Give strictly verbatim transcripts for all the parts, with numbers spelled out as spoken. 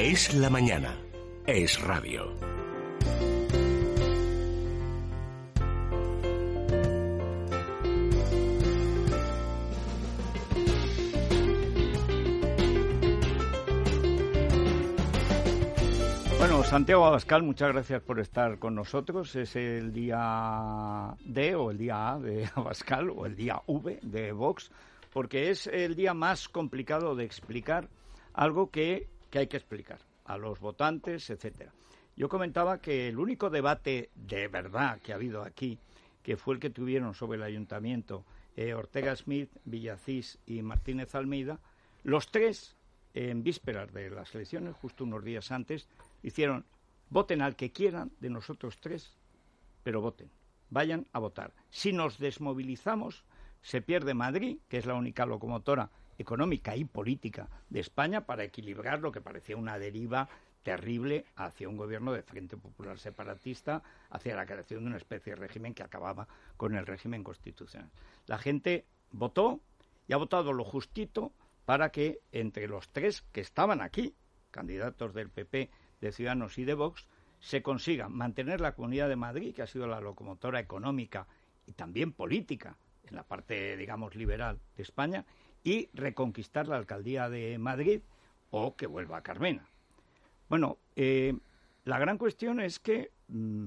Es la mañana. Es radio. Bueno, Santiago Abascal, muchas gracias por estar con nosotros. Es el día D o el día A de Abascal o el día V de Vox, porque es el día más complicado de explicar algo que, que hay que explicar a los votantes, etcétera. Yo comentaba que el único debate de verdad que ha habido aquí, que fue el que tuvieron sobre el ayuntamiento eh, Ortega Smith, Villacís y Martínez Almeida, los tres, en vísperas de las elecciones, justo unos días antes, hicieron, voten al que quieran de nosotros tres, pero voten, vayan a votar. Si nos desmovilizamos, se pierde Madrid, que es la única locomotora económica y política de España, para equilibrar lo que parecía una deriva terrible hacia un gobierno de Frente Popular separatista, hacia la creación de una especie de régimen que acababa con el régimen constitucional. La gente votó y ha votado lo justito para que entre los tres que estaban aquí, candidatos del P P, de Ciudadanos y de Vox, se consiga mantener la Comunidad de Madrid, que ha sido la locomotora económica y también política en la parte, digamos, liberal de España, y reconquistar la alcaldía de Madrid o que vuelva a Carmena. Bueno, eh, la gran cuestión es que mmm,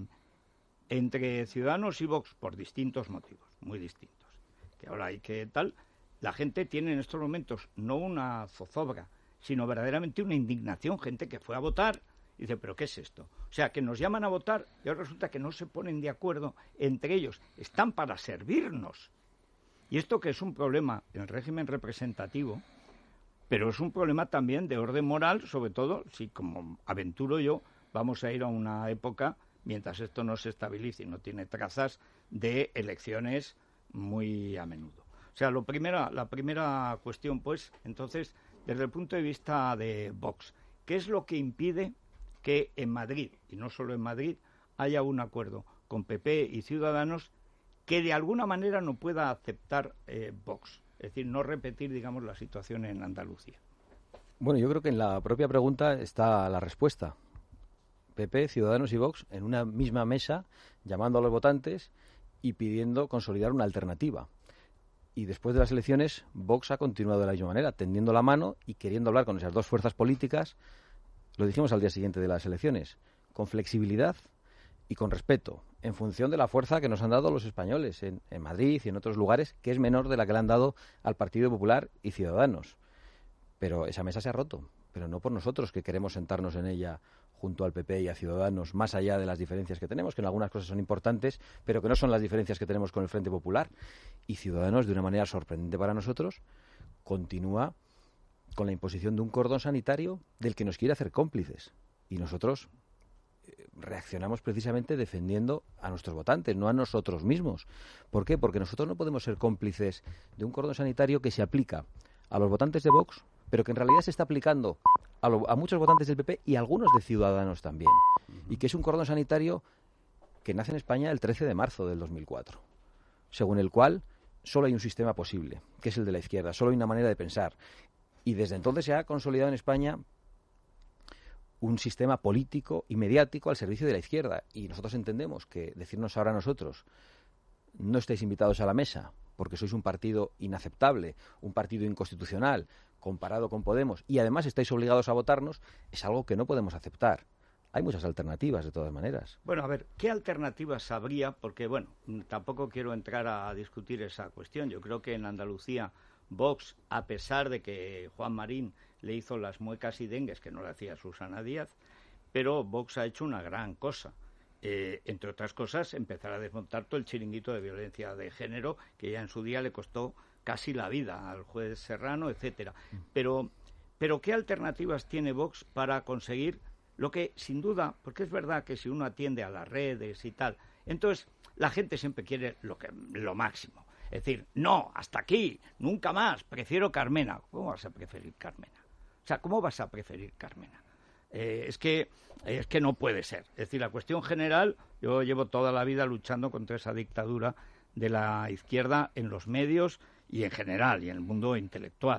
entre Ciudadanos y Vox, por distintos motivos, muy distintos, que ahora hay que tal, la gente tiene en estos momentos no una zozobra, sino verdaderamente una indignación, gente que fue a votar y dice, ¿pero qué es esto? O sea, que nos llaman a votar y ahora resulta que no se ponen de acuerdo entre ellos, están para servirnos. Y esto que es un problema en el régimen representativo, pero es un problema también de orden moral, sobre todo si, como aventuro yo, vamos a ir a una época, mientras esto no se estabilice y no tiene trazas, de elecciones muy a menudo. O sea, lo primera, la primera cuestión, pues, entonces, desde el punto de vista de Vox, ¿qué es lo que impide que en Madrid, y no solo en Madrid, haya un acuerdo con P P y Ciudadanos que de alguna manera no pueda aceptar eh, Vox? Es decir, no repetir, digamos, la situación en Andalucía. Bueno, yo creo que en la propia pregunta está la respuesta. P P, Ciudadanos y Vox en una misma mesa, llamando a los votantes y pidiendo consolidar una alternativa. Y después de las elecciones, Vox ha continuado de la misma manera, tendiendo la mano y queriendo hablar con esas dos fuerzas políticas, lo dijimos al día siguiente de las elecciones, con flexibilidad y con respeto, en función de la fuerza que nos han dado los españoles en, en Madrid y en otros lugares, que es menor de la que le han dado al Partido Popular y Ciudadanos. Pero esa mesa se ha roto, pero no por nosotros, que queremos sentarnos en ella junto al P P y a Ciudadanos, más allá de las diferencias que tenemos, que en algunas cosas son importantes, pero que no son las diferencias que tenemos con el Frente Popular. Y Ciudadanos, de una manera sorprendente para nosotros, continúa con la imposición de un cordón sanitario del que nos quiere hacer cómplices. Y nosotros eh, reaccionamos precisamente defendiendo a nuestros votantes, no a nosotros mismos. ¿Por qué? Porque nosotros no podemos ser cómplices de un cordón sanitario que se aplica a los votantes de Vox, pero que en realidad se está aplicando a, lo, a muchos votantes del P P y a algunos de Ciudadanos también. Y que es un cordón sanitario que nace en España el trece de marzo del dos mil cuatro, según el cual solo hay un sistema posible, que es el de la izquierda, solo hay una manera de pensar. Y desde entonces se ha consolidado en España un sistema político y mediático al servicio de la izquierda. Y nosotros entendemos que decirnos ahora a nosotros, no estáis invitados a la mesa, porque sois un partido inaceptable, un partido inconstitucional, comparado con Podemos, y además estáis obligados a votarnos, es algo que no podemos aceptar. Hay muchas alternativas, de todas maneras. Bueno, a ver, ¿qué alternativas habría? Porque, bueno, tampoco quiero entrar a discutir esa cuestión. Yo creo que en Andalucía Vox, a pesar de que Juan Marín le hizo las muecas y dengues que no le hacía Susana Díaz, pero Vox ha hecho una gran cosa. Eh, entre otras cosas, empezar a desmontar todo el chiringuito de violencia de género, que ya en su día le costó casi la vida al juez Serrano, etcétera. Pero, pero ¿qué alternativas tiene Vox para conseguir lo que, sin duda, porque es verdad que si uno atiende a las redes y tal, entonces la gente siempre quiere lo que, lo máximo. Es decir, no, hasta aquí, nunca más, prefiero Carmena. ¿Cómo vas a preferir Carmena? O sea, ¿cómo vas a preferir Carmena? Eh, es que es que no puede ser. Es decir, la cuestión general, yo llevo toda la vida luchando contra esa dictadura de la izquierda en los medios y en general, y en el mundo intelectual.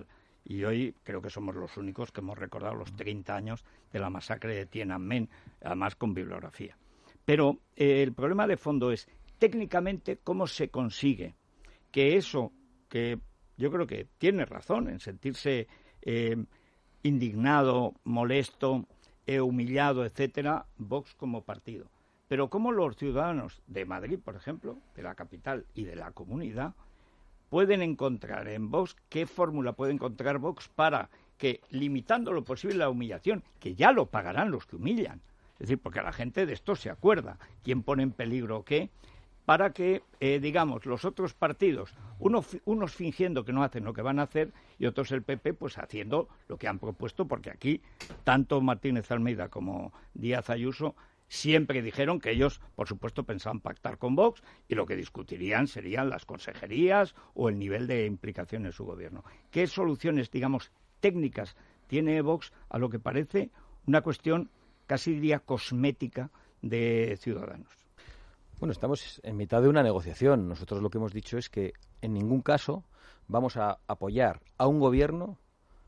Y hoy creo que somos los únicos que hemos recordado los treinta años de la masacre de Tiananmen, además con bibliografía. Pero eh, el problema de fondo es, técnicamente, cómo se consigue que eso, que yo creo que tiene razón en sentirse eh, indignado, molesto, eh, humillado, etcétera, Vox como partido. Pero cómo los ciudadanos de Madrid, por ejemplo, de la capital y de la comunidad, pueden encontrar en Vox, qué fórmula puede encontrar Vox para que, limitando lo posible la humillación, que ya lo pagarán los que humillan, es decir, porque la gente de esto se acuerda, quién pone en peligro qué, para que, eh, digamos, los otros partidos, uno, unos fingiendo que no hacen lo que van a hacer y otros el P P, pues haciendo lo que han propuesto, porque aquí tanto Martínez Almeida como Díaz Ayuso siempre dijeron que ellos, por supuesto, pensaban pactar con Vox y lo que discutirían serían las consejerías o el nivel de implicación en su gobierno. ¿Qué soluciones, digamos, técnicas tiene Vox a lo que parece una cuestión, casi diría, cosmética de Ciudadanos? Bueno, estamos en mitad de una negociación. Nosotros lo que hemos dicho es que en ningún caso vamos a apoyar a un gobierno,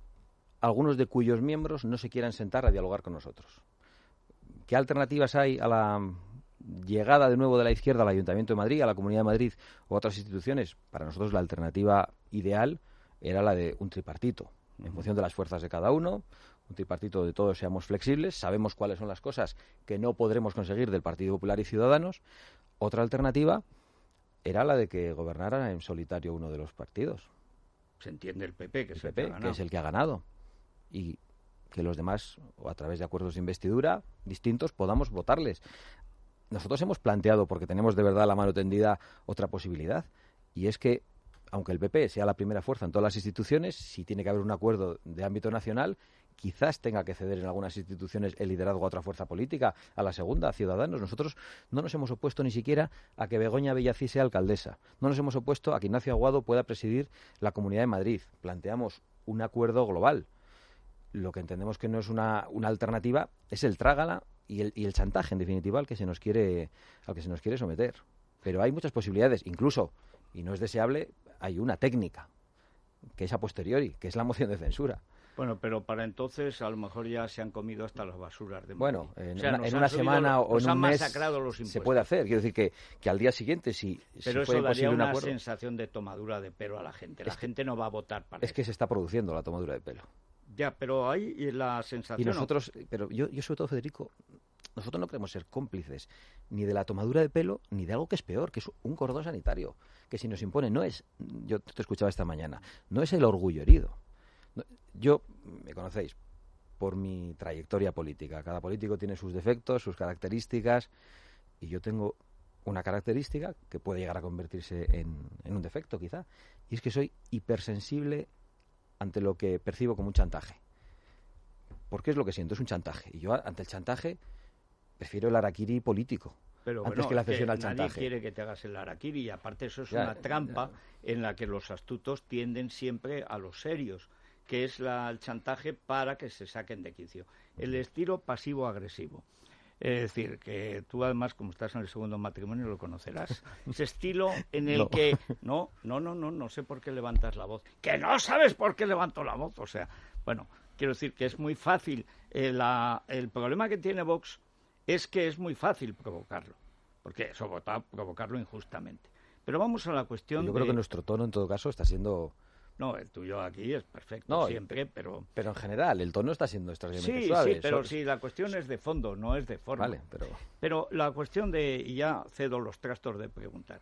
algunos de cuyos miembros no se quieran sentar a dialogar con nosotros. ¿Qué alternativas hay a la llegada de nuevo de la izquierda al Ayuntamiento de Madrid, a la Comunidad de Madrid o a otras instituciones? Para nosotros la alternativa ideal era la de un tripartito, en función de las fuerzas de cada uno, un tripartito de todos seamos flexibles, sabemos cuáles son las cosas que no podremos conseguir del Partido Popular y Ciudadanos. Otra alternativa era la de que gobernara en solitario uno de los partidos. Se entiende el P P, que es el, el, P P, que, ha que es el que ha ganado. Y que los demás, o a través de acuerdos de investidura distintos, podamos votarles. Nosotros hemos planteado, porque tenemos de verdad la mano tendida, otra posibilidad, y es que, aunque el P P sea la primera fuerza en todas las instituciones, si tiene que haber un acuerdo de ámbito nacional, quizás tenga que ceder en algunas instituciones el liderazgo a otra fuerza política, a la segunda, a Ciudadanos. Nosotros no nos hemos opuesto ni siquiera a que Begoña Villacís sea alcaldesa. No nos hemos opuesto a que Ignacio Aguado pueda presidir la Comunidad de Madrid. Planteamos un acuerdo global. Lo que entendemos que no es una, una alternativa es el trágala y el, y el chantaje, en definitiva, al que se nos quiere, al que se nos quiere someter. Pero hay muchas posibilidades, incluso, y no es deseable, hay una técnica, que es a posteriori, que es la moción de censura. Bueno, pero para entonces a lo mejor ya se han comido hasta las basuras de Madrid. Bueno, en o sea, una, en una semana lo, o en un mes los se puede hacer. Quiero decir que, que al día siguiente, si, pero si eso daría una acuerdo, sensación de tomadura de pelo a la gente. La es, gente no va a votar para Es eso. que se está produciendo la tomadura de pelo. Ya, pero hay la sensación... Y nosotros, ¿no? pero yo, yo sobre todo, Federico, nosotros no queremos ser cómplices ni de la tomadura de pelo ni de algo que es peor, que es un cordón sanitario, que si nos impone no es, yo te escuchaba esta mañana, no es el orgullo herido. No, yo, me conocéis, por mi trayectoria política. Cada político tiene sus defectos, sus características, y yo tengo una característica que puede llegar a convertirse en, en un defecto, quizá, y es que soy hipersensible ante lo que percibo como un chantaje. Porque es lo que siento, es un chantaje. Y yo, ante el chantaje, prefiero el harakiri político. Pero antes bueno, que la cesión al nadie chantaje. Quiere que te hagas el harakiri, y aparte eso es ya, una trampa ya. en la que los astutos tienden siempre a los serios, que es la, el chantaje para que se saquen de quicio. El estilo pasivo-agresivo. Es decir, que tú además, como estás en el segundo matrimonio, lo conocerás. Ese estilo en el no. que... No, no, no, no, no sé por qué levantas la voz. ¡Que no sabes por qué levanto la voz! O sea, bueno, quiero decir que es muy fácil. Eh, la, el problema que tiene Vox es que es muy fácil provocarlo. Porque sobre todo provocarlo injustamente. Pero vamos a la cuestión Yo de... creo que nuestro tono, en todo caso, está siendo... No, el tuyo aquí es perfecto, no, siempre, pero... Pero en general, el tono está siendo extraordinariamente sí, suave. Sí, pero so... sí, la cuestión es de fondo, no es de forma. Vale, pero... Pero la cuestión de... Y ya cedo los trastos de preguntar.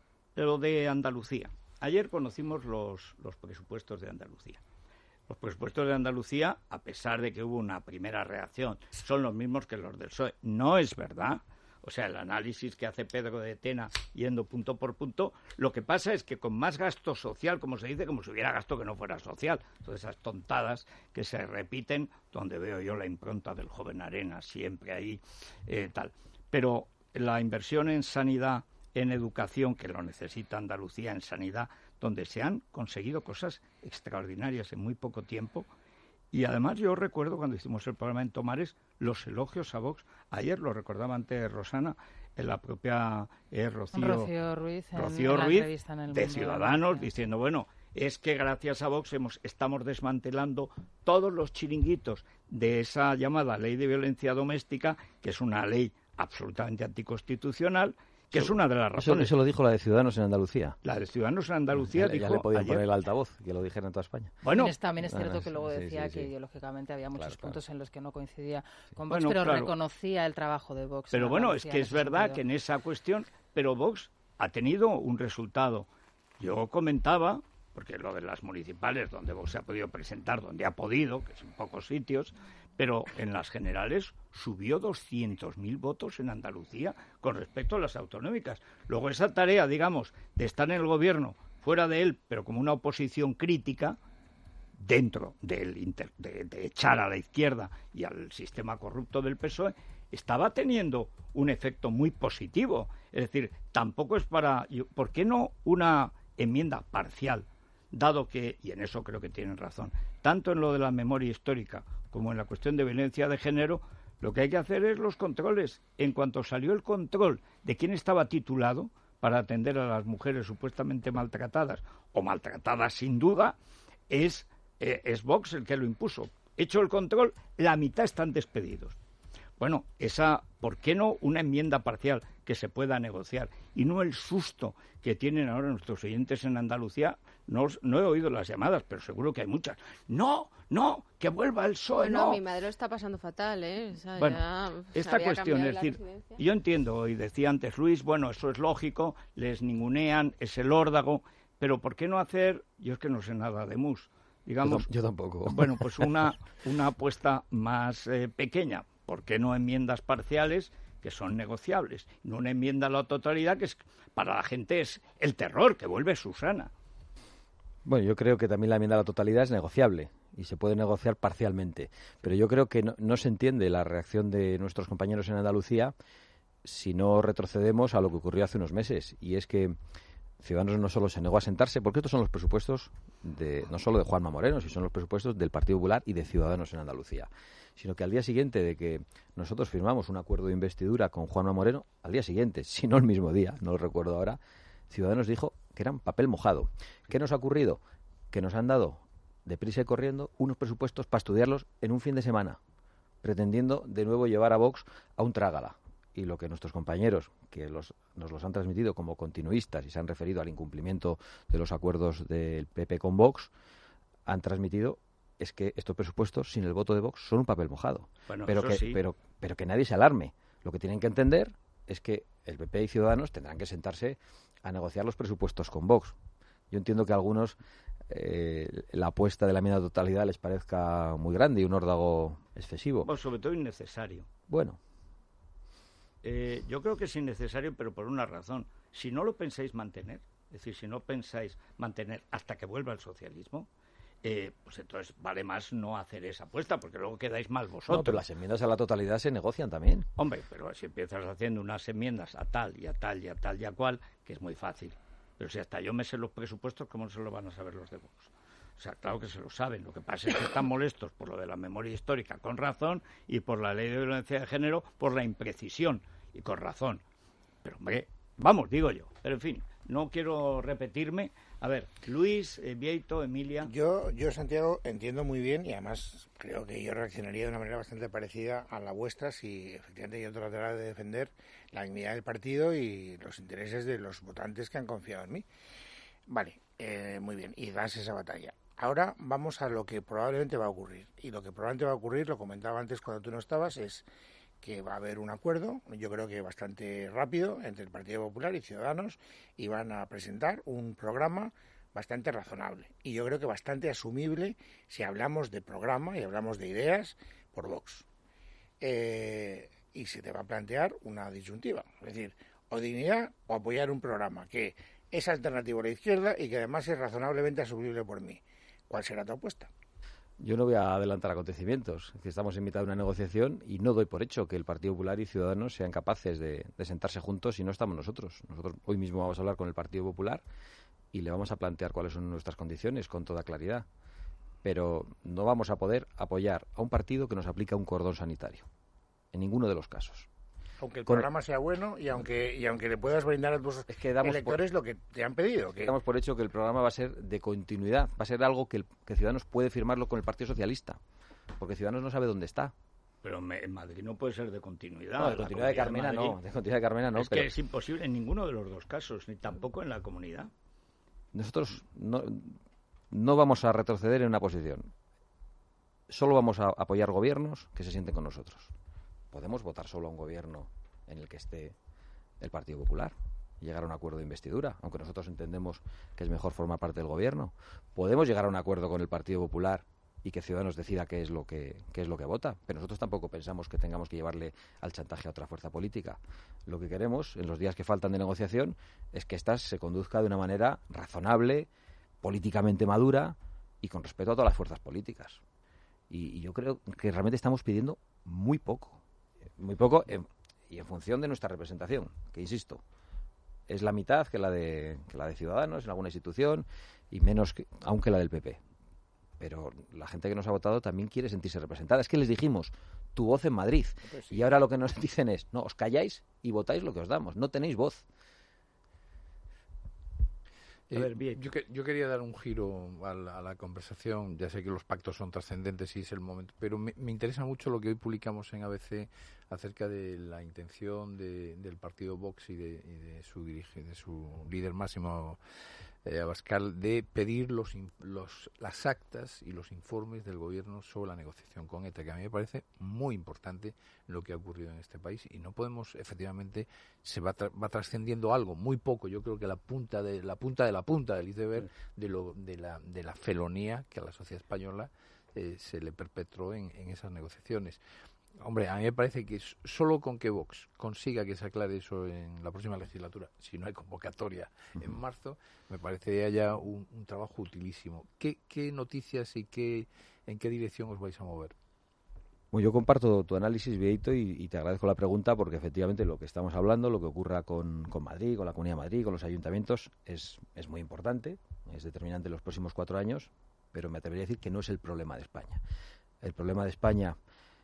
Lo de Andalucía. Ayer conocimos los, los presupuestos de Andalucía. Los presupuestos de Andalucía, a pesar de que hubo una primera reacción, son los mismos que los del P S O E. No es verdad. O sea, el análisis que hace Pedro de Tena yendo punto por punto, lo que pasa es que con más gasto social, como se dice, como si hubiera gasto que no fuera social, todas esas tontadas que se repiten, donde veo yo la impronta del joven Arenas, siempre ahí, eh, tal. Pero la inversión en sanidad, en educación, que lo necesita Andalucía, en sanidad, donde se han conseguido cosas extraordinarias en muy poco tiempo. Y además yo recuerdo cuando hicimos el programa en Tomares los elogios a Vox. Ayer lo recordaba antes Rosana, en la propia eh, Rocío, Rocío Ruiz, en, Rocío en Ruiz la en el de Mundo Ciudadanos, de diciendo, bueno, es que gracias a Vox hemos, estamos desmantelando todos los chiringuitos de esa llamada ley de violencia doméstica, que es una ley absolutamente anticonstitucional, que eso, es una de las razones. Eso, eso lo dijo la de Ciudadanos en Andalucía. La de Ciudadanos en Andalucía ya, dijo ya le podían ayer, poner el altavoz, que lo dijeran en toda España. Bueno, también es cierto que luego sí, decía sí, sí. que ideológicamente había muchos claro, puntos claro. en los que no coincidía con bueno, Vox, pero claro. reconocía el trabajo de Vox. Pero bueno, es que es verdad sentido. que en esa cuestión, pero Vox ha tenido un resultado. Yo comentaba, porque lo de las municipales, donde Vox se ha podido presentar, donde ha podido, que es en pocos sitios, pero en las generales subió doscientos mil votos en Andalucía con respecto a las autonómicas. Luego esa tarea, digamos, de estar en el gobierno, fuera de él, pero como una oposición crítica, dentro del inter, de, de echar a la izquierda y al sistema corrupto del P S O E, estaba teniendo un efecto muy positivo. Es decir, tampoco es para... ¿Por qué no una enmienda parcial? Dado que, y en eso creo que tienen razón, tanto en lo de la memoria histórica como en la cuestión de violencia de género, lo que hay que hacer es los controles. En cuanto salió el control de quién estaba titulado para atender a las mujeres supuestamente maltratadas, o maltratadas sin duda, es, eh, es Vox el que lo impuso. Hecho el control, la mitad están despedidos. Bueno, esa, ¿por qué no una enmienda parcial que se pueda negociar? Y no el susto que tienen ahora nuestros oyentes en Andalucía. No, no he oído las llamadas, pero seguro que hay muchas. ¡No, no, que vuelva el P S O E, bueno, no! mi madre lo está pasando fatal, ¿eh? O sea, bueno, ya esta cuestión, es decir, yo entiendo, y decía antes Luis, bueno, eso es lógico, les ningunean, es el órdago, pero ¿por qué no hacer, yo es que no sé nada de mus, digamos... Yo, yo tampoco. Bueno, pues una, una apuesta más eh, pequeña. ¿Por qué no enmiendas parciales que son negociables? No una enmienda a la totalidad que es, para la gente es el terror, que vuelve Susana. Bueno, yo creo que también la enmienda a la totalidad es negociable y se puede negociar parcialmente. Pero yo creo que no, no se entiende la reacción de nuestros compañeros en Andalucía si no retrocedemos a lo que ocurrió hace unos meses. Y es que Ciudadanos no solo se negó a sentarse, porque estos son los presupuestos de, no solo de Juanma Moreno, sino son los presupuestos del Partido Popular y de Ciudadanos en Andalucía, sino que al día siguiente de que nosotros firmamos un acuerdo de investidura con Juanma Moreno, al día siguiente, si no el mismo día, no lo recuerdo ahora, Ciudadanos dijo que eran papel mojado. ¿Qué nos ha ocurrido? Que nos han dado, deprisa y corriendo, unos presupuestos para estudiarlos en un fin de semana, pretendiendo de nuevo llevar a Vox a un trágala. Y lo que nuestros compañeros, que los, nos los han transmitido como continuistas y se han referido al incumplimiento de los acuerdos del P P con Vox, han transmitido es que estos presupuestos, sin el voto de Vox, son un papel mojado. Bueno, pero, eso que, sí. pero, pero que nadie se alarme. Lo que tienen que entender es que el P P y Ciudadanos tendrán que sentarse a negociar los presupuestos con Vox. Yo entiendo que a algunos eh, la apuesta de la enmienda de totalidad les parezca muy grande y un órdago excesivo. Bueno, sobre todo innecesario. Bueno. Eh, yo creo que es innecesario, pero por una razón. Si no lo pensáis mantener, es decir, si no pensáis mantener hasta que vuelva el socialismo, eh, pues entonces vale más no hacer esa apuesta, porque luego quedáis mal vosotros. No, pero las enmiendas a la totalidad se negocian también. Hombre, pero si empiezas haciendo unas enmiendas a tal y a tal y a tal y a cual, que es muy fácil. Pero si hasta yo me sé los presupuestos, ¿cómo se lo van a saber los de Vox? O sea, claro que se lo saben. Lo que pasa es que están molestos por lo de la memoria histórica, con razón, y por la ley de violencia de género, por la imprecisión, y con razón. Pero, hombre, vamos, digo yo. Pero, en fin, no quiero repetirme. A ver, Luis, eh, Vieito, Emilia... Yo, yo, Santiago, entiendo muy bien, y además creo que yo reaccionaría de una manera bastante parecida a la vuestra si efectivamente yo tratara de defender la dignidad del partido y los intereses de los votantes que han confiado en mí. Vale, eh, muy bien, y das esa batalla. Ahora vamos a lo que probablemente va a ocurrir. Y lo que probablemente va a ocurrir, lo comentaba antes cuando tú no estabas, es que va a haber un acuerdo, yo creo que bastante rápido, entre el Partido Popular y Ciudadanos, y van a presentar un programa bastante razonable. Y yo creo que bastante asumible si hablamos de programa y hablamos de ideas por Vox. Eh, y se te va a plantear una disyuntiva. Es decir, o dignidad o apoyar un programa que es alternativo a la izquierda y que además es razonablemente asumible por mí. ¿Cuál será tu apuesta? Yo no voy a adelantar acontecimientos. Es que estamos en mitad de una negociación y no doy por hecho que el Partido Popular y Ciudadanos sean capaces de, de sentarse juntos si no estamos nosotros. Nosotros hoy mismo vamos a hablar con el Partido Popular y le vamos a plantear cuáles son nuestras condiciones con toda claridad. Pero no vamos a poder apoyar a un partido que nos aplica un cordón sanitario. En ninguno de los casos. Aunque el con programa sea bueno y aunque y aunque le puedas brindar a tus es que damos electores por, lo que te han pedido. Que... Damos por hecho que el programa va a ser de continuidad, va a ser algo que, el, que Ciudadanos puede firmarlo con el Partido Socialista, porque Ciudadanos no sabe dónde está. Pero en Madrid no puede ser de continuidad. No, de continuidad de Carmena de no, de continuidad de Carmena no. Es pero... que es imposible en ninguno de los dos casos, ni tampoco en la comunidad. Nosotros no, no vamos a retroceder en una posición. Solo vamos a apoyar gobiernos que se sienten con nosotros. Podemos votar solo a un gobierno en el que esté el Partido Popular y llegar a un acuerdo de investidura, aunque nosotros entendemos que es mejor formar parte del gobierno. Podemos llegar a un acuerdo con el Partido Popular y que Ciudadanos decida qué es lo que qué es lo que vota, pero nosotros tampoco pensamos que tengamos que llevarle al chantaje a otra fuerza política. Lo que queremos en los días que faltan de negociación es que ésta se conduzca de una manera razonable, políticamente madura y con respeto a todas las fuerzas políticas. Y, y yo creo que realmente estamos pidiendo muy poco, muy poco en, y en función de nuestra representación, que insisto, es la mitad que la de que la de Ciudadanos en alguna institución y menos que, aún que la del P P. Pero la gente que nos ha votado también quiere sentirse representada. Es que les dijimos, tu voz en Madrid. Pues sí. Y ahora lo que nos dicen es, no, os calláis y votáis lo que os damos. No tenéis voz. Eh, a ver, bien. Yo, que, yo quería dar un giro a la, a la conversación. Ya sé que los pactos son trascendentes y es el momento. Pero me, me interesa mucho lo que hoy publicamos en A B C acerca de la intención de, del partido Vox y de, y de, su, dirige, de su líder máximo, Eh, Abascal, de pedir los, los, las actas y los informes del gobierno sobre la negociación con ETA, que a mí me parece muy importante lo que ha ocurrido en este país y no podemos, efectivamente, se va, tra va trascendiendo algo, muy poco, yo creo que la punta de la punta de la punta del iceberg de, lo, de, la, de la felonía que a la sociedad española eh, se le perpetró en, en esas negociaciones. Hombre, a mí me parece que solo con que Vox consiga que se aclare eso en la próxima legislatura, si no hay convocatoria en marzo, me parecería ya un, un trabajo utilísimo. ¿Qué, qué noticias y qué, en qué dirección os vais a mover? Bueno, yo comparto tu análisis, Vieito, y, y te agradezco la pregunta porque efectivamente lo que estamos hablando, lo que ocurra con, con Madrid, con la Comunidad de Madrid, con los ayuntamientos, es, es muy importante, es determinante en los próximos cuatro años, pero me atrevería a decir que no es el problema de España. El problema de España...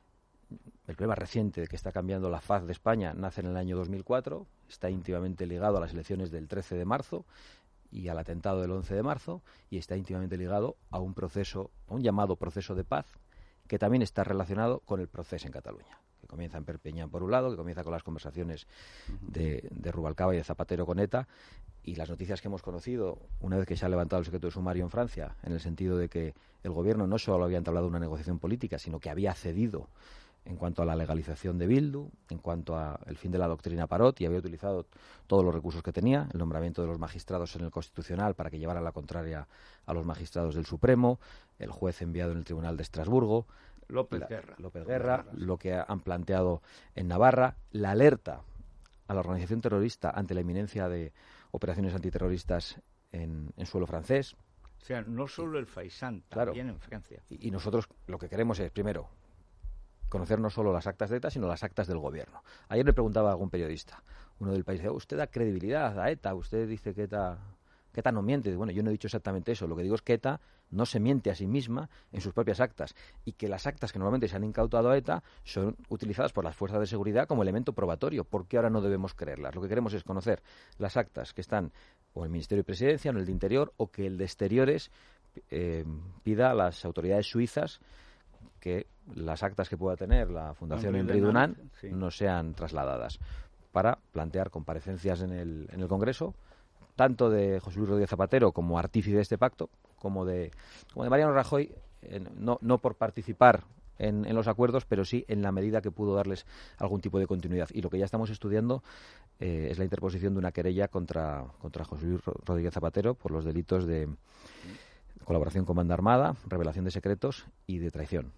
El problema reciente de que está cambiando la faz de España nace en el año dos mil cuatro, está íntimamente ligado a las elecciones del trece de marzo y al atentado del once de marzo y está íntimamente ligado a un proceso, a un llamado proceso de paz que también está relacionado con el proceso en Cataluña, que comienza en Perpiñán por un lado, que comienza con las conversaciones de, de Rubalcaba y de Zapatero con ETA y las noticias que hemos conocido una vez que se ha levantado el secreto de sumario en Francia, en el sentido de que el gobierno no solo había entablado una negociación política, sino que había cedido en cuanto a la legalización de Bildu, en cuanto al fin de la doctrina Parot, y había utilizado todos los recursos que tenía, el nombramiento de los magistrados en el Constitucional para que llevara la contraria a los magistrados del Supremo, el juez enviado en el Tribunal de Estrasburgo, López la, Guerra, López Guerra, López Guerra, lo que han planteado en Navarra, la alerta a la organización terrorista ante la inminencia de operaciones antiterroristas en, en suelo francés. O sea, no solo el Faisán, claro, también en Francia. Y, y nosotros lo que queremos es, primero, conocer no solo las actas de ETA, sino las actas del gobierno. Ayer le preguntaba a algún periodista, uno del país, ¿usted da credibilidad a ETA? ¿Usted dice que ETA, que ETA no miente? Bueno, yo no he dicho exactamente eso. Lo que digo es que ETA no se miente a sí misma en sus propias actas y que las actas que normalmente se han incautado a ETA son utilizadas por las fuerzas de seguridad como elemento probatorio. ¿Por qué ahora no debemos creerlas? Lo que queremos es conocer las actas que están o en el Ministerio de Presidencia o en el de Interior o que el de Exteriores eh, pida a las autoridades suizas que las actas que pueda tener la Fundación Henri Dunant sí. no sean trasladadas para plantear comparecencias en el, en el Congreso, tanto de José Luis Rodríguez Zapatero como artífice de este pacto, como de, como de Mariano Rajoy, eh, no, no por participar en, en los acuerdos, pero sí en la medida que pudo darles algún tipo de continuidad. Y lo que ya estamos estudiando eh, es la interposición de una querella contra, contra José Luis Rodríguez Zapatero por los delitos de colaboración con banda armada, revelación de secretos y de traición.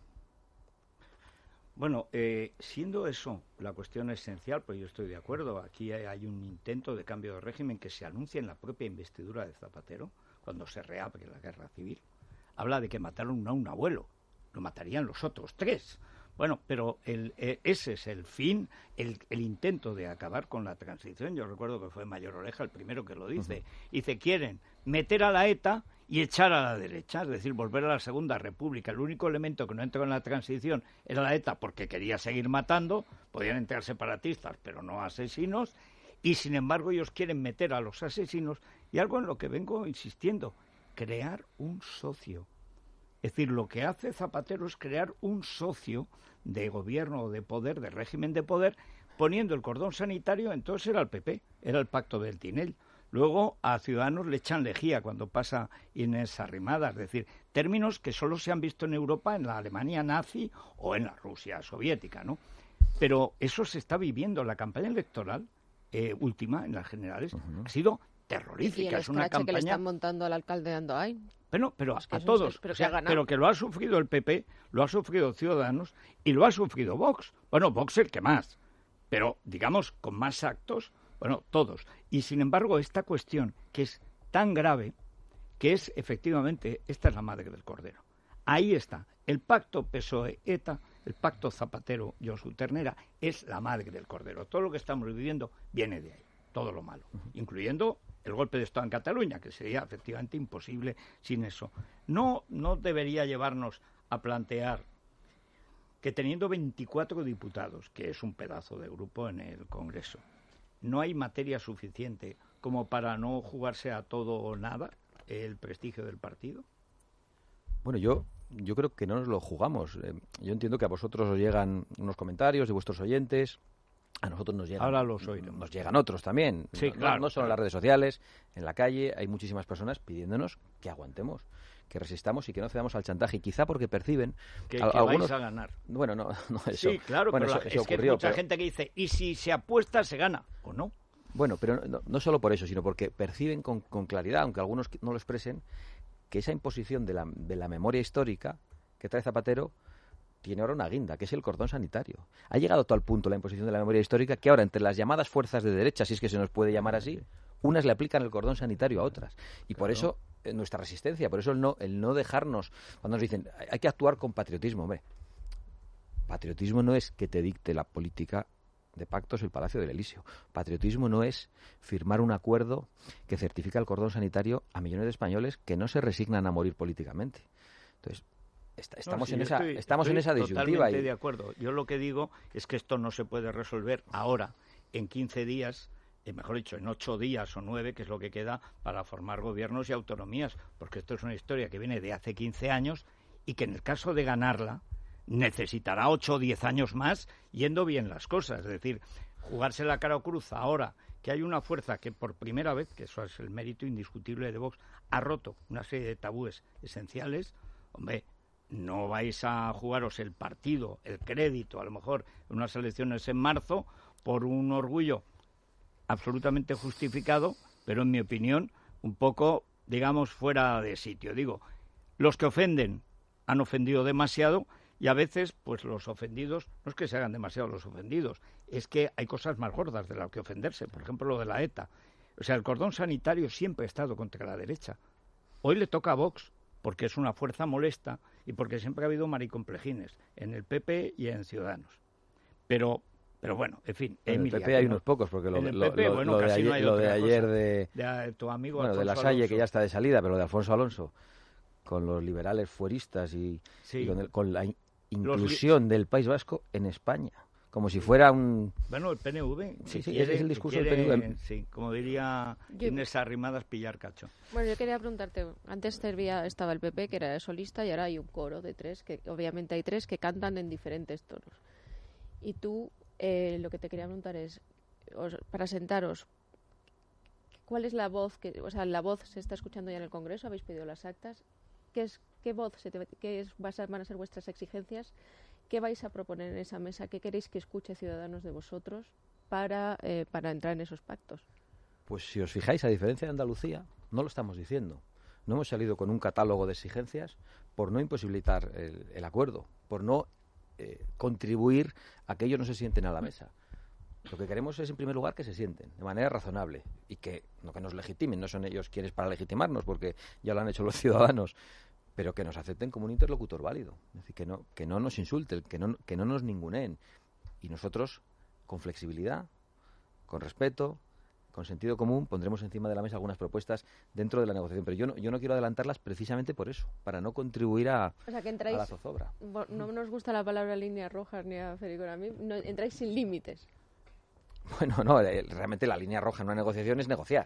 Bueno, eh, siendo eso la cuestión esencial, pues yo estoy de acuerdo. Aquí hay, hay un intento de cambio de régimen que se anuncia en la propia investidura de Zapatero, cuando se reabre la guerra civil. Habla de que mataron a un abuelo, lo matarían los otros tres, Bueno, pero el, eh, ese es el fin, el, el intento de acabar con la transición. Yo recuerdo que fue Mayor Oreja el primero que lo dice. Uh-huh. Dice, quieren meter a la ETA y echar a la derecha, es decir, volver a la Segunda República. El único elemento que no entró en la transición era la ETA porque quería seguir matando, podían entrar separatistas, pero no asesinos, y sin embargo ellos quieren meter a los asesinos, y algo en lo que vengo insistiendo, crear un socio. Es decir, lo que hace Zapatero es crear un socio de gobierno o de poder, de régimen de poder, poniendo el cordón sanitario. Entonces era el P P, era el pacto del Tinel. Luego a Ciudadanos le echan lejía cuando pasa Inés Arrimadas, es decir, términos que solo se han visto en Europa, en la Alemania nazi o en la Rusia soviética, ¿no? Pero eso se está viviendo. La campaña electoral eh, última, en las generales, uh-huh. ha sido terrorífica. Y el es una campaña que le están montando al alcalde de Andoain. Bueno, pero es que a todos, es, pero, o sea, pero que lo ha sufrido el P P, lo ha sufrido Ciudadanos y lo ha sufrido Vox. Bueno, Vox el que más, pero digamos con más actos, bueno, todos. Y sin embargo, esta cuestión que es tan grave, que es efectivamente, esta es la madre del cordero. Ahí está, el pacto P S O E-ETA, el pacto Zapatero-Josu Ternera, es la madre del cordero. Todo lo que estamos viviendo viene de ahí, todo lo malo, uh-huh. incluyendo el golpe de Estado en Cataluña, que sería efectivamente imposible sin eso. No, no debería llevarnos a plantear que teniendo veinticuatro diputados, que es un pedazo de grupo en el Congreso, no hay materia suficiente como para no jugarse a todo o nada el prestigio del partido. Bueno, yo yo creo que no nos lo jugamos. Eh, yo entiendo que a vosotros os llegan unos comentarios de vuestros oyentes. A nosotros nos llegan, Ahora los oiremos. Nos llegan otros también. Sí, no, claro, no solo claro. en las redes sociales, en la calle hay muchísimas personas pidiéndonos que aguantemos, que resistamos y que no cedamos al chantaje. Y quizá porque perciben que, a, que algunos... vais a ganar. Bueno, no, no eso. Sí, claro, bueno, pero eso, la, eso es que ocurrió, hay mucha pero... gente que dice, ¿y si se apuesta se gana o no? Bueno, pero no, no solo por eso, sino porque perciben con, con claridad, aunque algunos no lo expresen, que esa imposición de la, de la memoria histórica que trae Zapatero tiene ahora una guinda, que es el cordón sanitario. Ha llegado a tal punto la imposición de la memoria histórica que ahora, entre las llamadas fuerzas de derecha, si es que se nos puede llamar así, unas le aplican el cordón sanitario a otras. Y por claro. eso eh, nuestra resistencia, por eso el no, el no dejarnos, cuando nos dicen, hay que actuar con patriotismo, hombre. Patriotismo no es que te dicte la política de pactos el Palacio del Elíseo. Patriotismo no es firmar un acuerdo que certifica el cordón sanitario a millones de españoles que no se resignan a morir políticamente. Entonces, Est- estamos no, sí, en esa estoy, estamos estoy en esa disyuntiva. Totalmente y... de acuerdo. Yo lo que digo es que esto no se puede resolver ahora, en quince días, eh, mejor dicho, en ocho días o nueve, que es lo que queda para formar gobiernos y autonomías, porque esto es una historia que viene de hace quince años y que en el caso de ganarla necesitará ocho o diez años más yendo bien las cosas. Es decir, jugarse la cara o cruz ahora que hay una fuerza que por primera vez, que eso es el mérito indiscutible de Vox, ha roto una serie de tabúes esenciales, hombre, no vais a jugaros el partido, el crédito, a lo mejor en unas elecciones en marzo, por un orgullo absolutamente justificado, pero en mi opinión un poco, digamos, fuera de sitio. Digo, los que ofenden han ofendido demasiado y a veces, pues los ofendidos, no es que se hagan demasiado los ofendidos, es que hay cosas más gordas de las que ofenderse, por ejemplo lo de la ETA. O sea, el cordón sanitario siempre ha estado contra la derecha. Hoy le toca a Vox, porque es una fuerza molesta y porque siempre ha habido maricomplejines en el P P y en Ciudadanos. Pero, pero bueno, en fin. En Emilia, el P P hay no, unos pocos, porque lo, en el lo, P P, lo, bueno, lo de casi ayer, no hay lo de, otra ayer cosa. de, de tu amigo bueno, de la Alfonso Salle, Alonso. que ya está de salida, pero de Alfonso Alonso, con los liberales fueristas y, sí. y con, el, con la in- inclusión li- del País Vasco en España. Como si fuera un... Bueno, el P N V. Sí, sí, quiere, ese es el discurso quiere, del P N V. Sí, como diría yo... Inés Arrimadas, pillar cacho. Bueno, yo quería preguntarte, antes servía, estaba el P P, que era solista, y ahora hay un coro de tres, que obviamente hay tres que cantan en diferentes tonos. Y tú, eh, lo que te quería preguntar es, os, para sentaros, ¿cuál es la voz? Que, o sea, la voz se está escuchando ya en el Congreso, habéis pedido las actas. ¿Qué, es, qué voz, se te, qué es, van a ser vuestras exigencias? ¿Qué vais a proponer en esa mesa? ¿Qué queréis que escuche Ciudadanos de vosotros para, eh, para entrar en esos pactos? Pues si os fijáis, a diferencia de Andalucía, no lo estamos diciendo. No hemos salido con un catálogo de exigencias por no imposibilitar el, el acuerdo, por no eh, contribuir a que ellos no se sienten a la mesa. Lo que queremos es, en primer lugar, que se sienten de manera razonable y que no que nos legitimen. No son ellos quienes para legitimarnos, porque ya lo han hecho los ciudadanos. pero que nos acepten como un interlocutor válido. Es decir, que no, que no nos insulten, que no, que no nos ninguneen. Y nosotros, con flexibilidad, con respeto, con sentido común, pondremos encima de la mesa algunas propuestas dentro de la negociación. Pero yo no, yo no quiero adelantarlas precisamente por eso, para no contribuir a, o sea, que entráis, a la zozobra. No nos gusta la palabra líneas rojas ni a Federico ni a mí. No, entráis sin límites. Bueno, no, realmente la línea roja en una negociación es negociar.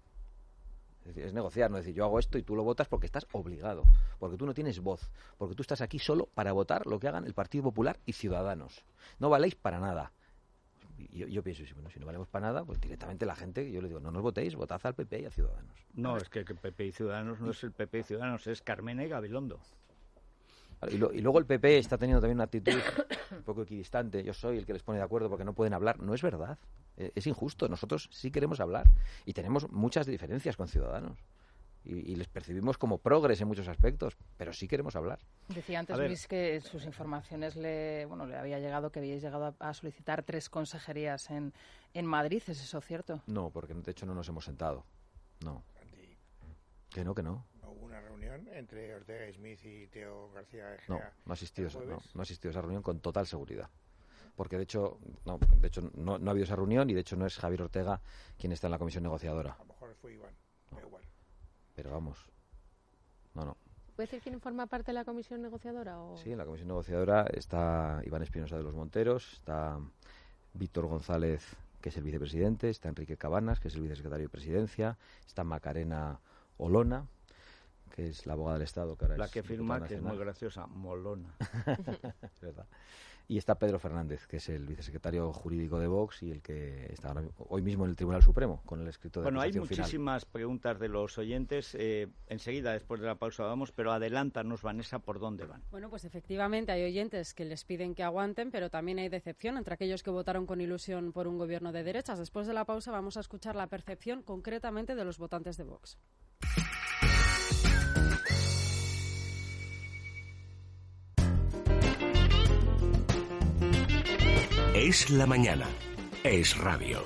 Es decir, es negociar, no decir yo hago esto y tú lo votas porque estás obligado, porque tú no tienes voz, porque tú estás aquí solo para votar lo que hagan el Partido Popular y Ciudadanos. No valéis para nada. Yo, yo pienso, si, bueno, si no valemos para nada, pues directamente la gente, yo le digo, no nos votéis, votad al P P y a Ciudadanos. No, es que el P P y Ciudadanos no es el P P y Ciudadanos, es Carmena y Gabilondo. Y, lo, y luego el P P está teniendo también una actitud un poco equidistante. Yo soy el que les pone de acuerdo porque no pueden hablar. No es verdad. Es, es injusto. Nosotros sí queremos hablar. Y tenemos muchas diferencias con Ciudadanos. Y, y les percibimos como progres en muchos aspectos, pero sí queremos hablar. Decía antes Luis que sus informaciones le bueno le había llegado, que habíais llegado a, a solicitar tres consejerías en, en Madrid. ¿Es eso cierto? No, porque de hecho no nos hemos sentado. No. Que no, que no. ¿Hubo una reunión entre Ortega Smith y Teo García Egea? No, no ha asistido, no, no ha asistido a esa reunión con total seguridad. Porque de hecho, no, de hecho no, no ha habido esa reunión y de hecho no es Javier Ortega quien está en la comisión negociadora. A lo mejor fue Iván, da igual. Pero vamos, no, no. ¿Puede decir quién forma parte de la comisión negociadora? O... Sí, en la comisión negociadora está Iván Espinosa de los Monteros, está Víctor González, que es el vicepresidente, está Enrique Cabanas, que es el vicesecretario de Presidencia, está Macarena Olona, que es la abogada del Estado, que ahora la es que firma, que es muy nacional. graciosa, Molona. Es verdad. Y está Pedro Fernández, que es el vicesecretario jurídico de Vox y el que está ahora, hoy mismo en el Tribunal Supremo con el escrito de Bueno, hay acusación final. muchísimas preguntas de los oyentes. Eh, enseguida, después de la pausa, vamos, pero adelántanos, Vanessa, ¿por dónde van? Bueno, pues efectivamente hay oyentes que les piden que aguanten, pero también hay decepción entre aquellos que votaron con ilusión por un gobierno de derechas. Después de la pausa vamos a escuchar la percepción concretamente de los votantes de Vox. Es la mañana. Es radio.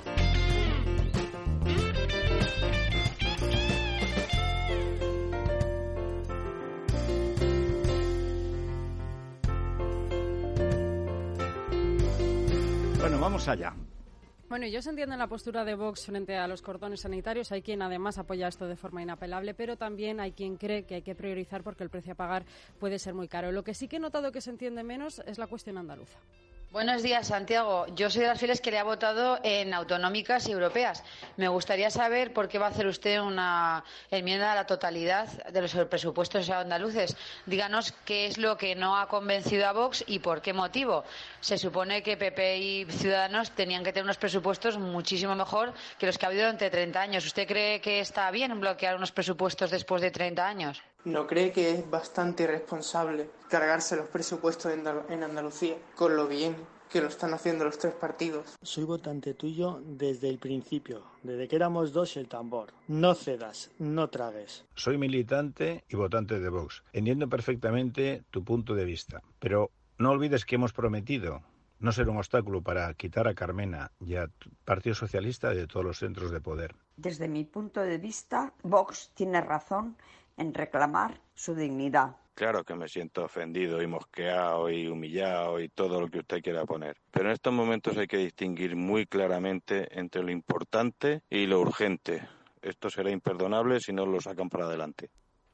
Bueno, vamos allá. Bueno, yo se entiende la postura de Vox frente a los cordones sanitarios. Hay quien además apoya esto de forma inapelable, pero también hay quien cree que hay que priorizar porque el precio a pagar puede ser muy caro. Lo que sí que he notado que se entiende menos es la cuestión andaluza. Buenos días, Santiago. Yo soy de las fieles que le ha votado en autonómicas y europeas. Me gustaría saber por qué va a hacer usted una enmienda a la totalidad de los presupuestos andaluces. Díganos qué es lo que no ha convencido a Vox y por qué motivo. Se supone que P P y Ciudadanos tenían que tener unos presupuestos muchísimo mejor que los que ha habido durante treinta años. ¿Usted cree que está bien bloquear unos presupuestos después de treinta años? ¿No cree que es bastante irresponsable cargarse los presupuestos en Andalucía con lo bien que lo están haciendo los tres partidos? Soy votante tuyo desde el principio, desde que éramos dos el tambor. No cedas, no tragues. Soy militante y votante de Vox. Entiendo perfectamente tu punto de vista, pero no olvides que hemos prometido no ser un obstáculo para quitar a Carmena y al Partido Socialista de todos los centros de poder. Desde mi punto de vista, Vox tiene razón en reclamar su dignidad. Claro que me siento ofendido y mosqueado y humillado y todo lo que usted quiera poner. Pero en estos momentos hay que distinguir muy claramente entre lo importante y lo urgente. Esto será imperdonable si no lo sacan para adelante.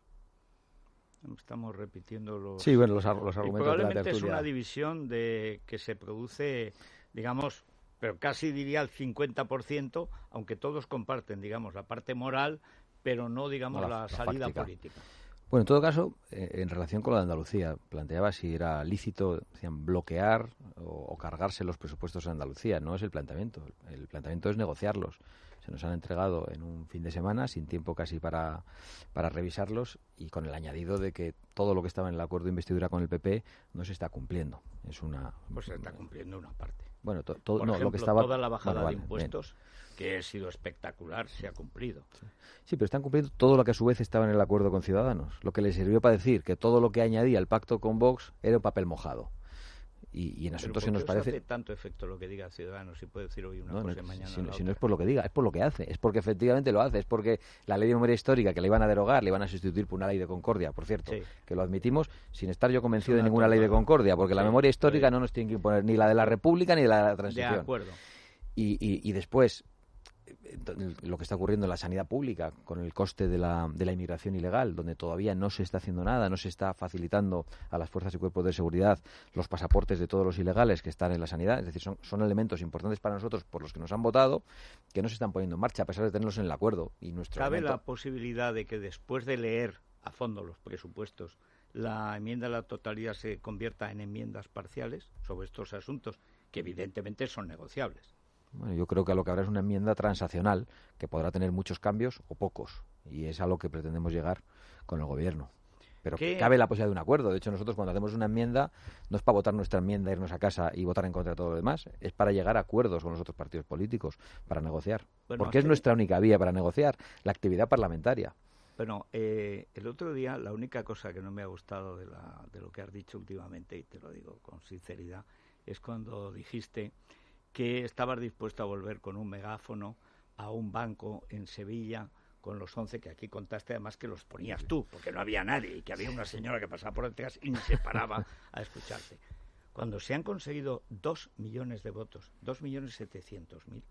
Estamos repitiendo los, sí, bueno, los, los argumentos y probablemente de la es una división de que se produce, digamos, pero casi diría el cincuenta por ciento, aunque todos comparten, digamos, la parte moral, pero no, digamos, no la, la salida fáctica. política. Bueno, en todo caso, eh, en relación con lo de Andalucía, planteaba si era lícito, decían, bloquear o, o cargarse los presupuestos de Andalucía. No es el planteamiento. El planteamiento es negociarlos. Se nos han entregado en un fin de semana, sin tiempo casi para, para revisarlos, y con el añadido de que todo lo que estaba en el acuerdo de investidura con el P P no se está cumpliendo. Es una... Pues se está cumpliendo una parte. Bueno, to, to, Por no, ejemplo, lo que estaba... toda la bajada bueno, vale, de impuestos... Bien. que ha sido espectacular, se ha cumplido. Sí. sí, pero están cumpliendo todo lo que a su vez estaba en el acuerdo con Ciudadanos. Lo que les sirvió para decir que todo lo que añadía el pacto con Vox era un papel mojado. Y, y en asuntos que nos parece... hace tanto efecto lo que diga Ciudadanos, si puede decir hoy una no, cosa no, y mañana si, la si no otra. es por lo que diga, es por lo que hace, es porque efectivamente lo hace, es porque la ley de memoria histórica que le iban a derogar, le iban a sustituir por una ley de concordia, por cierto, sí. que lo admitimos, sin estar yo convencido de ninguna ley de concordia, porque sí, la memoria histórica sí. no nos tiene que imponer ni la de la República ni la de la Transición. De acuerdo. Y, y, y después, lo que está ocurriendo en la sanidad pública con el coste de la, de la inmigración ilegal, donde todavía no se está haciendo nada, no se está facilitando a las fuerzas y cuerpos de seguridad los pasaportes de todos los ilegales que están en la sanidad. Es decir, son, son elementos importantes para nosotros por los que nos han votado que no se están poniendo en marcha a pesar de tenerlos en el acuerdo. Y nuestro ¿Cabe elemento... la posibilidad de que después de leer a fondo los presupuestos la enmienda a la totalidad se convierta en enmiendas parciales sobre estos asuntos que evidentemente son negociables? Bueno, yo creo que a lo que habrá es una enmienda transaccional que podrá tener muchos cambios o pocos, y es a lo que pretendemos llegar con el Gobierno. Pero que cabe la posibilidad de un acuerdo. De hecho, nosotros cuando hacemos una enmienda no es para votar nuestra enmienda, irnos a casa y votar en contra de todo lo demás, es para llegar a acuerdos con los otros partidos políticos, para negociar. Bueno, porque es nuestra única vía para negociar, la actividad parlamentaria. Bueno, eh, el otro día la única cosa que no me ha gustado de, la, de lo que has dicho últimamente, y te lo digo con sinceridad, es cuando dijiste que estabas dispuesto a volver con un megáfono a un banco en Sevilla con los once que aquí contaste, además que los ponías tú, porque no había nadie y que había una señora que pasaba por detrás y ni se paraba a escucharte. Cuando se han conseguido dos millones de votos, dos millones setecientos mil,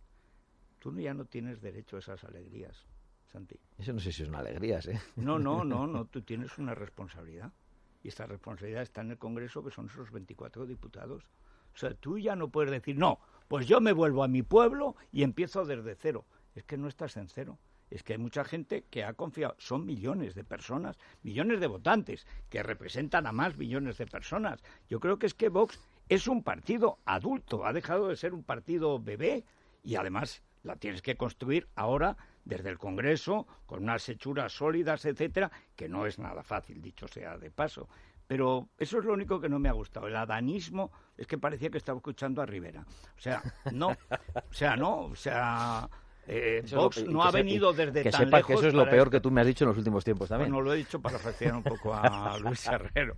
tú ya no tienes derecho a esas alegrías, Santi. Eso no sé si es una alegría, ¿eh? No, no, no, no, tú tienes una responsabilidad. Y esta responsabilidad está en el Congreso, que son esos veinticuatro diputados. O sea, tú ya no puedes decir, no, pues yo me vuelvo a mi pueblo y empiezo desde cero. Es que no estás en cero. Es que hay mucha gente que ha confiado. Son millones de personas, millones de votantes, que representan a más millones de personas. Yo creo que es que Vox es un partido adulto, ha dejado de ser un partido bebé y además la tienes que construir ahora desde el Congreso, con unas hechuras sólidas, etcétera, que no es nada fácil, dicho sea de paso. Pero eso es lo único que no me ha gustado. El adanismo es que parecía que estaba escuchando a Rivera. O sea, no, o sea, no, o sea, eh, Vox no ha venido desde que tan sepa lejos. Que eso es lo peor esto. que tú me has dicho en los últimos tiempos también. Bueno, lo he dicho para fastidiar un poco a Luis Herrero.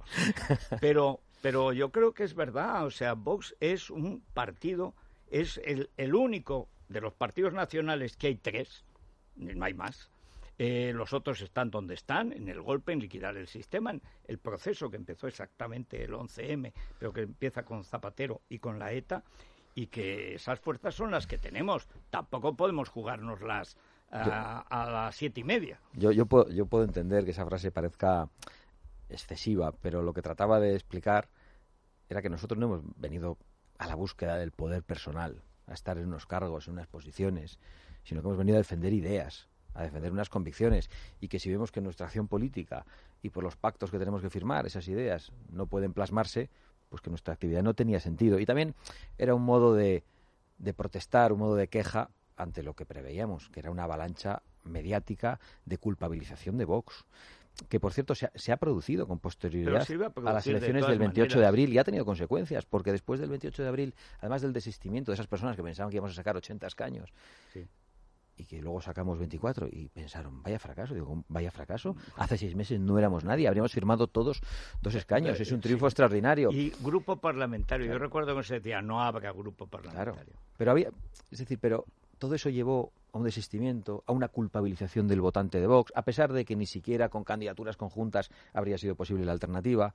Pero, pero yo creo que es verdad. O sea, Vox es un partido, es el, el único de los partidos nacionales, que hay tres, no hay más. Eh, los otros están donde están, en el golpe, en liquidar el sistema, en el proceso que empezó exactamente el once eme, pero que empieza con Zapatero y con la ETA, y que esas fuerzas son las que tenemos. Tampoco podemos jugárnoslas a, a las siete y media. Yo, yo, puedo, yo puedo entender que esa frase parezca excesiva, pero lo que trataba de explicar era que nosotros no hemos venido a la búsqueda del poder personal, a estar en unos cargos, en unas posiciones, sino que hemos venido a defender ideas, a defender unas convicciones, y que si vemos que nuestra acción política y por los pactos que tenemos que firmar, esas ideas no pueden plasmarse, pues que nuestra actividad no tenía sentido. Y también era un modo de, de protestar, un modo de queja ante lo que preveíamos, que era una avalancha mediática de culpabilización de Vox, que por cierto se ha, se ha producido con posterioridad a, a las elecciones de del veintiocho maneras. de abril, y ha tenido consecuencias, porque después del veintiocho de abril, además del desistimiento de esas personas que pensaban que íbamos a sacar ochenta escaños, sí. y que luego sacamos veinticuatro y pensaron, vaya fracaso, digo, vaya fracaso, hace seis meses no éramos nadie, habríamos firmado todos dos escaños, es un triunfo sí. extraordinario. Y grupo parlamentario, claro. Yo recuerdo que se decía, no habrá grupo parlamentario. Claro, pero había, es decir, pero todo eso llevó a un desistimiento, a una culpabilización del votante de Vox, a pesar de que ni siquiera con candidaturas conjuntas habría sido posible la alternativa.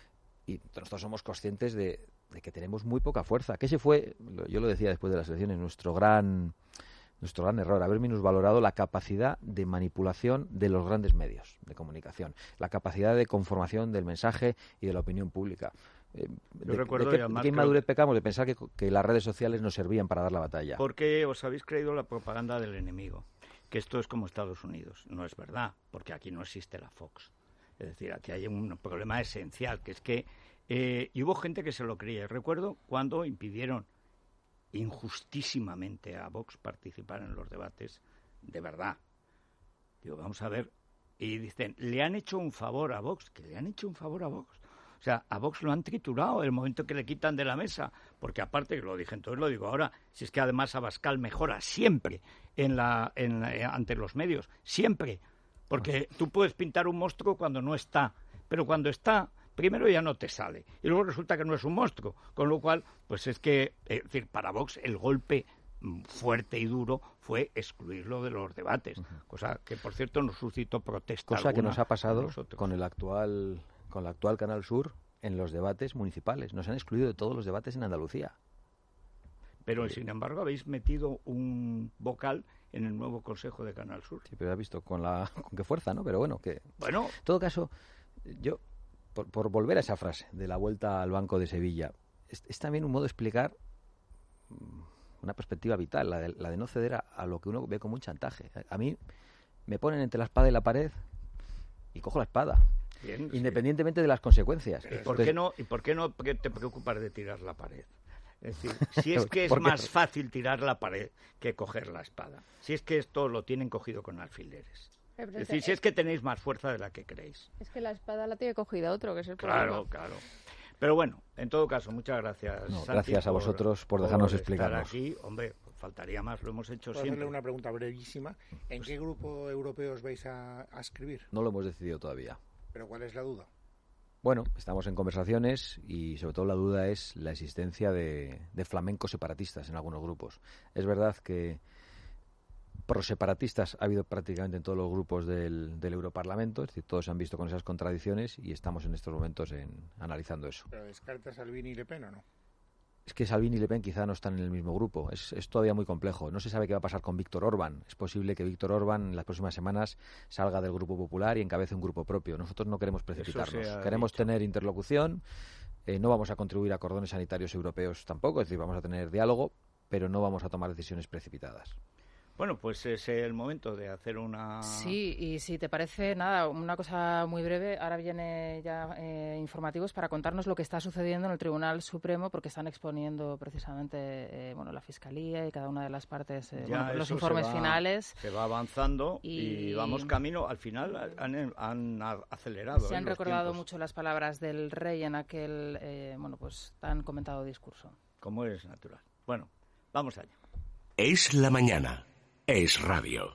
Y nosotros somos conscientes de, de que tenemos muy poca fuerza, que ese fue, yo lo decía después de las elecciones, nuestro gran... Nuestro gran error, haber minusvalorado la capacidad de manipulación de los grandes medios de comunicación, la capacidad de conformación del mensaje y de la opinión pública. Eh, Yo de, recuerdo de, qué, ¿De qué inmadurez que... pecamos de pensar que, que las redes sociales nos servían para dar la batalla? Porque os habéis creído la propaganda del enemigo, que esto es como Estados Unidos. No es verdad, porque aquí no existe la Fox. Es decir, aquí hay un problema esencial, que es que eh, y hubo gente que se lo creía. Recuerdo cuando impidieron injustísimamente a Vox participar en los debates, de verdad. Digo, vamos a ver. Y dicen, le han hecho un favor a Vox, que le han hecho un favor a Vox. O sea, a Vox lo han triturado el momento que le quitan de la mesa, porque aparte, que lo dije entonces, lo digo ahora, si es que además Abascal mejora siempre en la, en, eh, ante los medios, siempre. Porque tú puedes pintar un monstruo cuando no está, pero cuando está, primero ya no te sale, y luego resulta que no es un monstruo, con lo cual, pues es que, es decir, para Vox el golpe fuerte y duro fue excluirlo de los debates, uh-huh. cosa que, por cierto, nos suscitó protesta. Cosa que nos ha pasado con el actual, con el actual Canal Sur en los debates municipales. Nos han excluido de todos los debates en Andalucía. Pero, sin embargo, habéis metido un vocal en el nuevo Consejo de Canal Sur. Sí, pero has visto con la con qué fuerza, ¿no? Pero bueno, que... Bueno. En todo caso, yo, por, por volver a esa frase de la vuelta al Banco de Sevilla, es, es también un modo de explicar una perspectiva vital, la de, la de no ceder a, a lo que uno ve como un chantaje. A, a mí me ponen entre la espada y la pared y cojo la espada. Bien, independientemente sí. de las consecuencias. ¿Y por qué no, y por qué no te preocupas de tirar la pared? Es decir, si es que es más fácil tirar la pared que coger la espada. Si es que esto lo tienen cogido con alfileres. Es decir, si es que tenéis más fuerza de la que creéis. Es que la espada la tiene cogida otro, que es el problema. Claro, claro. Pero bueno, en todo caso, muchas gracias, no, Santi, gracias a por, vosotros por dejarnos por explicarnos. Estar aquí, hombre, faltaría más, lo hemos hecho ¿Puedo siempre. hacerle una pregunta brevísima? ¿En qué grupo europeo os vais a, a escribir? No lo hemos decidido todavía. ¿Pero cuál es la duda? Bueno, estamos en conversaciones y sobre todo la duda es la existencia de, de flamencos separatistas en algunos grupos. Es verdad que proseparatistas ha habido prácticamente en todos los grupos del, del Europarlamento, es decir, todos se han visto con esas contradicciones y estamos en estos momentos en, analizando eso. ¿Pero descarta Salvini y Le Pen o no? Es que Salvini y Le Pen quizá no están en el mismo grupo. Es, es todavía muy complejo. No se sabe qué va a pasar con Víctor Orbán. Es posible que Víctor Orbán en las próximas semanas salga del Grupo Popular y encabece un grupo propio. Nosotros no queremos precipitarnos. Queremos dicho. tener interlocución. Eh, no vamos a contribuir a cordones sanitarios europeos tampoco. Es decir, vamos a tener diálogo, pero no vamos a tomar decisiones precipitadas. Bueno, pues es el momento de hacer una... Sí, y si te parece, nada, una cosa muy breve. Ahora viene ya eh, informativos para contarnos lo que está sucediendo en el Tribunal Supremo, porque están exponiendo precisamente eh, bueno, la Fiscalía y cada una de las partes, eh, bueno, los informes se va, finales. Se va avanzando y... y vamos camino. Al final han, han acelerado. Se eh, han los recordado tiempos. mucho las palabras del rey en aquel, eh, bueno, pues tan comentado discurso. Como es natural. Bueno, vamos allá. Es la mañana. Es radio.